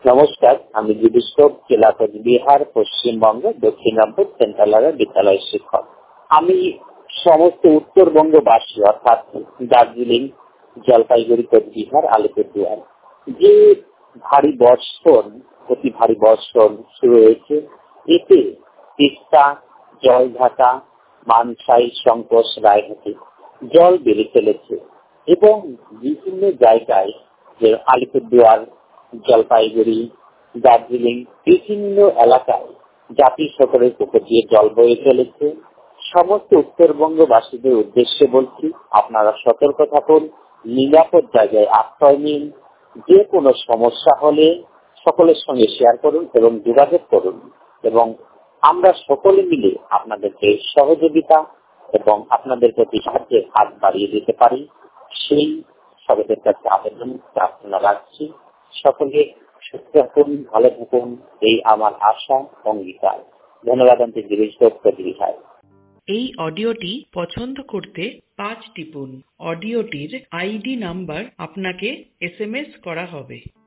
নমস্কার, আমি বিবিস্কোপ জেলা কোচবিহার, পশ্চিমবঙ্গ, দক্ষিণাঞ্চল সেন্ট্রাল বিদ্যালয়ের শিক্ষক। আমি সমস্ত উত্তরবঙ্গবাসী অর্থাৎ দার্জিলিং, জলপাইগুড়ি, কোচবিহার, আলিপুরদুয়ার যে অতি ভারী বর্ষণ শুরু হয়েছে, এতে তিস্তা, জলঢাকা, মানসাই, শঙ্কোষ, রায়হাটি জল বেড়ে চলেছে এবং বিভিন্ন জায়গায় যে আলিপুরদুয়ার, জলপাইগুড়ি, দার্জিলিং বিভিন্ন এলাকায় জাতীয় সড়কের উপর দিয়ে জল বয়ে চলেছে। সমস্ত উত্তরবঙ্গবাসীদের উদ্দেশ্যে বলছি, আপনারা সতর্ক থাকুন, নিরাপদ জায়গায় আশ্রয় নিন। যে কোনো সমস্যা হলে সকলের সঙ্গে শেয়ার করুন এবং যোগাযোগ করুন, এবং আমরা সকলে মিলে আপনাদেরকে সহযোগিতা এবং আপনাদের প্রতি সাহায্যের হাত বাড়িয়ে দিতে পারি, সেই সকলের কাছে আবেদন প্রার্থনা রাখছি। সকলে সুস্থ থাকুন, ভালো থাকুন, এই আমার আশা অঙ্গীকার। ধন্যবাদ। এই অডিওটি পছন্দ করতে 5 টিপুন। অডিওটির আইডি নাম্বার আপনাকে SMS করা হবে।